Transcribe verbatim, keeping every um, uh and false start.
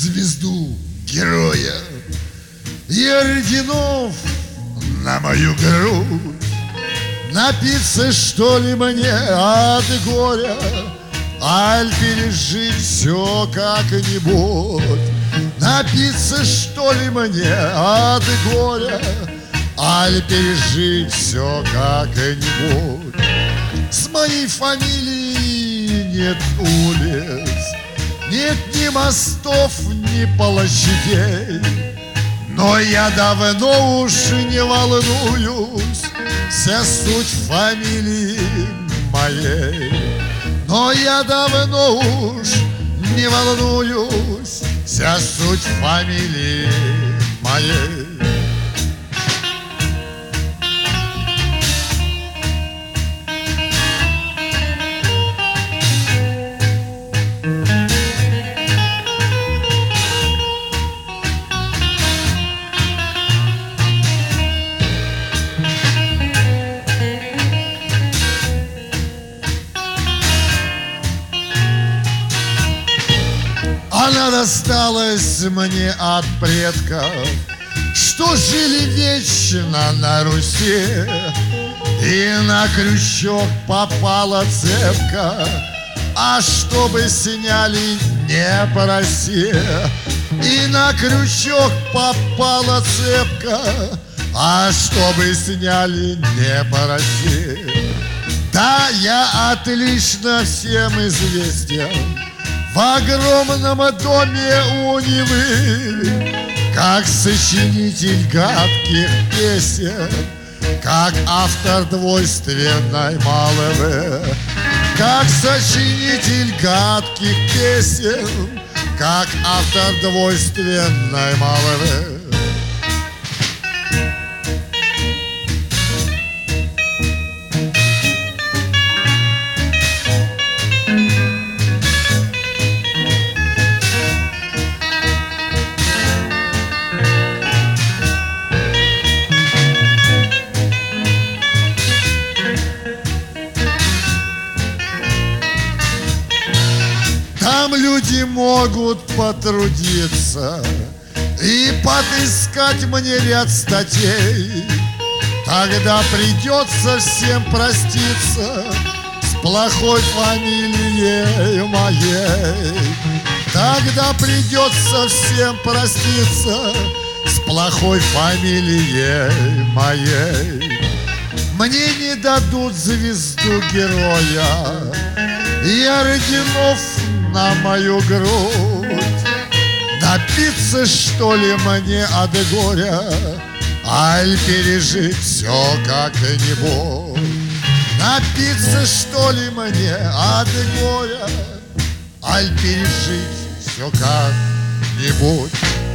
звезду героя и орденов на мою грудь. Напиться, что ли, мне от горя, аль пережить все как-нибудь? Напиться, что ли, мне от горя, аль пережить все как-нибудь? С моей фамилией нет улиц, нет ни мостов, ни площадей, но я давно уж не волнуюсь, вся суть фамилии моей. Но я давно уж не волнуюсь, вся суть фамилии моей. Она досталась мне от предков, что жили вечно на Руси, и на крючок попала цепка, а чтобы сняли, не проси. И на крючок попала цепка, а чтобы сняли, не проси. Да, я отлично всем известен в огромном доме у Невы, как сочинитель гадких песен, как автор двойственной молвы. Как сочинитель гадких песен, как автор двойственной молвы. Там люди могут потрудиться и подыскать мне ряд статей. Тогда придется всем проститься с плохой фамилией моей. Тогда придется всем проститься с плохой фамилией моей. Мне не дадут звезду героя и орденов на мою грудь. Напиться, что ли, мне от горя, аль пережить все как-нибудь? Напиться, что ли, мне от горя, аль пережить все как-нибудь?